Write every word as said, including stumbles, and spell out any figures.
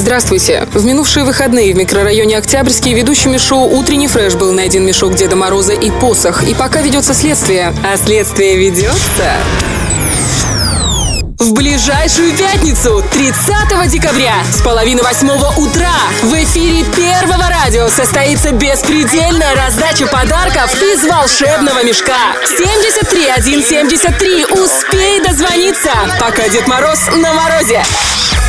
Здравствуйте. В минувшие выходные в микрорайоне Октябрьский ведущими шоу «Утренний фреш» был найден мешок Деда Мороза и посох. И пока ведется следствие. А следствие ведется... В ближайшую пятницу, тридцатого декабря, с половины восьмого утра, в эфире Первого радио состоится беспредельная раздача подарков из волшебного мешка. семьдесят три сто семьдесят три. Успей дозвониться, пока Дед Мороз на морозе.